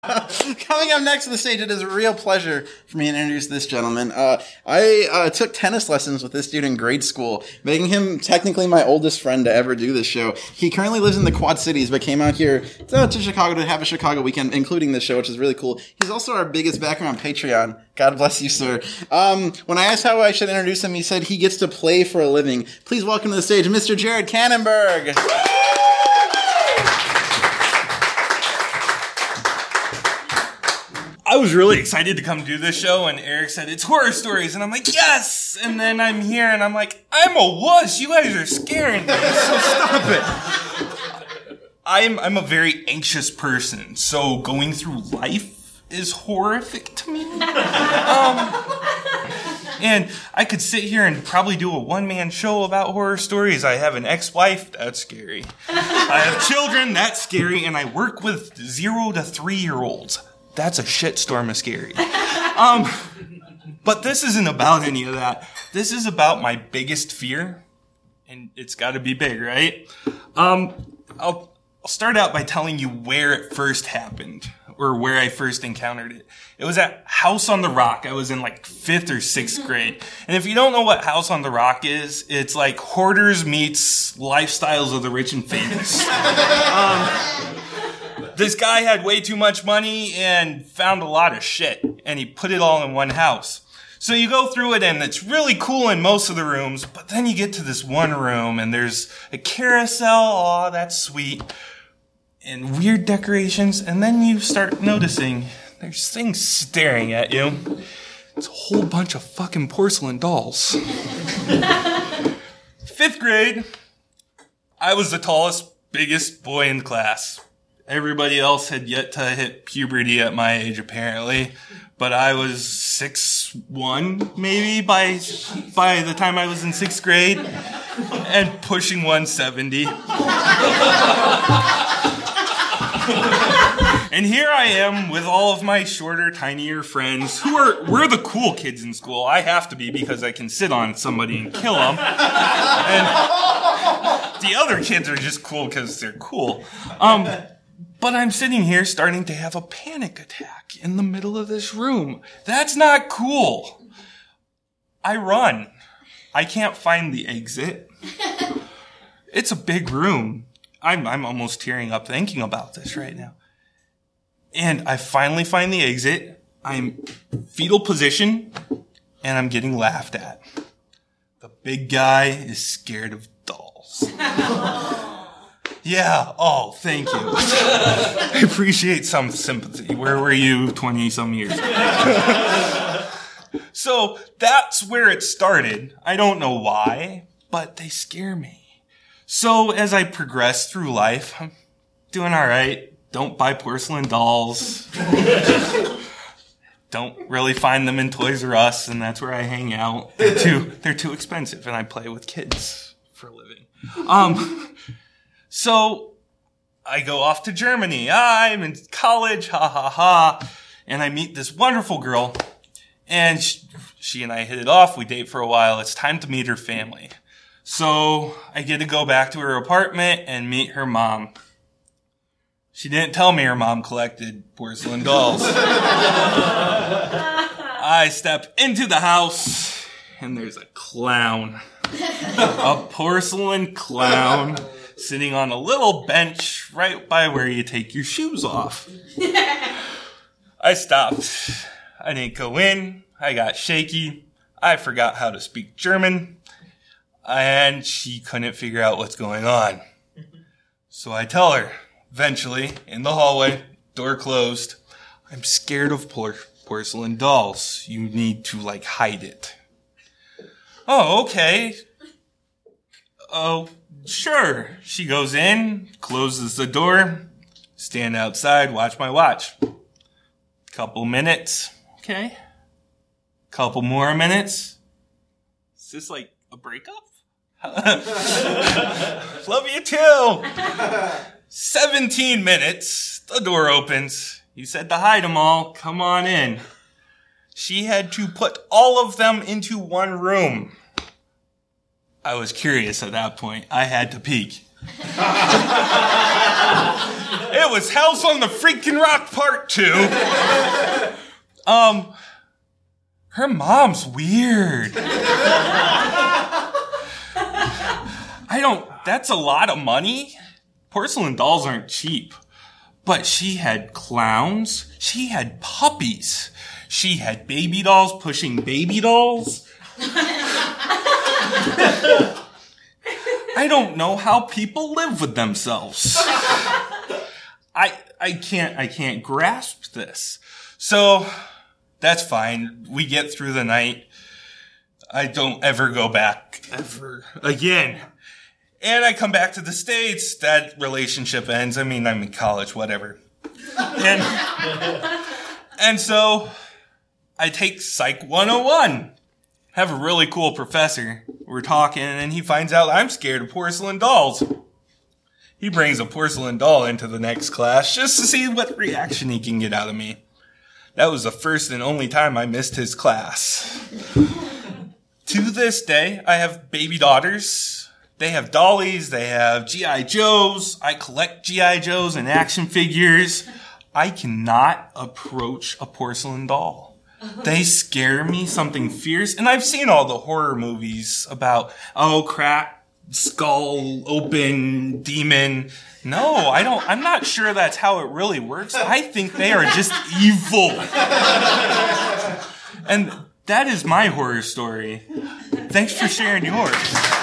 Coming up next to the stage, it is a real pleasure for me to introduce this gentleman. I took tennis lessons with this dude in grade school, making him technically my oldest friend to ever do this show. He currently lives in the Quad Cities, but came out here to Chicago to have a Chicago weekend, including this show, which is really cool. He's also our biggest backer on Patreon. God bless you, sir. When I asked how I should introduce him, he said he gets to play for a living. Please welcome to the stage, Mr. Jared Kannenberg. I was really excited to come do this show, and Eric said, it's horror stories, and I'm like, yes! And then I'm here, and I'm like, I'm a wuss, you guys are scaring me, so stop it. I'm a very anxious person, so going through life is horrific to me. And I could sit here and probably do a one-man show about horror stories. I have an ex-wife, that's scary. I have children, that's scary, and I work with 0 to 3-year-olds. That's a shitstorm of scary. But this isn't about any of that. This is about my biggest fear, and it's got to be big, right? I'll start out by telling you where it first happened, or where I first encountered it. It was at House on the Rock. I was in like 5th or 6th grade. And if you don't know what House on the Rock is, it's like Hoarders meets Lifestyles of the Rich and Famous. This guy had way too much money and found a lot of shit, and he put it all in one house. So you go through it, and it's really cool in most of the rooms, but then you get to this one room, and there's a carousel, aw, that's sweet, and weird decorations, and then you start noticing there's things staring at you. It's a whole bunch of fucking porcelain dolls. 5th grade, I was the tallest, biggest boy in the class. Everybody else had yet to hit puberty at my age, apparently. But I was 6'1", maybe, by the time I was in 6th grade. And pushing 170. And here I am with all of my shorter, tinier friends we're the cool kids in school. I have to be because I can sit on somebody and kill them. And the other kids are just cool because they're cool. But I'm sitting here starting to have a panic attack in the middle of this room. That's not cool. I run. I can't find the exit. It's a big room. I'm almost tearing up thinking about this right now. And I finally find the exit. I'm fetal position, and I'm getting laughed at. The big guy is scared of dolls. Yeah, oh, thank you. I appreciate some sympathy. Where were you 20-some years ago? So that's where it started. I don't know why, but they scare me. So as I progress through life, I'm doing all right. Don't buy porcelain dolls. Don't really find them in Toys R Us, and that's where I hang out. They're too expensive, and I play with kids for a living. So I go off to Germany. I'm in college, ha ha ha. And I meet this wonderful girl, and she and I hit it off. We date for a while. It's time to meet her family. So I get to go back to her apartment and meet her mom. She didn't tell me her mom collected porcelain dolls. I step into the house, and there's a clown. A porcelain clown. Sitting on a little bench right by where you take your shoes off. I stopped. I didn't go in. I got shaky. I forgot how to speak German. And she couldn't figure out what's going on. So I tell her, eventually, in the hallway, door closed, I'm scared of porcelain dolls. You need to, hide it. Oh, okay. Oh, sure. She goes in, closes the door, stand outside, watch my watch. Couple minutes. Okay. Couple more minutes. Is this like a breakup? Love you too. 17 minutes. The door opens. You said to hide them all. Come on in. She had to put all of them into one room. I was curious at that point. I had to peek. It was House on the Freaking Rock Part 2. Her mom's weird. That's a lot of money. Porcelain dolls aren't cheap. But she had clowns. She had puppies. She had baby dolls pushing baby dolls. I don't know how people live with themselves. I can't grasp this. So that's fine. We get through the night. I don't ever go back ever again. And I come back to the States. That relationship ends. I mean, I'm in college, whatever. And so I take Psych 101. Have a really cool professor. We're talking, and he finds out I'm scared of porcelain dolls. He brings a porcelain doll into the next class just to see what reaction he can get out of me. That was the first and only time I missed his class. To this day, I have baby daughters. They have dollies. They have G.I. Joes. I collect G.I. Joes and action figures. I cannot approach a porcelain doll. They scare me something fierce. And I've seen all the horror movies about, crack, skull, open, demon. No, I don't. I'm not sure that's how it really works. I think they are just evil. And that is my horror story. Thanks for sharing yours.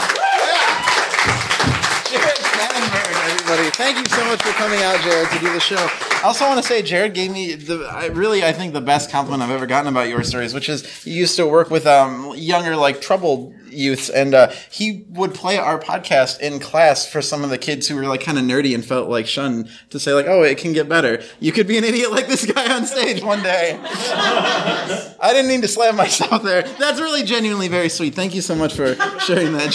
Everybody. Thank you so much for coming out, Jared, to do the show. I also want to say Jared gave me I think the best compliment I've ever gotten about your stories, which is you used to work with younger, like, troubled youths, and he would play our podcast in class for some of the kids who were, like, kind of nerdy and felt like shunned, to say, like, oh, it can get better. You could be an idiot like this guy on stage one day. I didn't mean to slam myself there. That's really genuinely very sweet. Thank you so much for sharing that,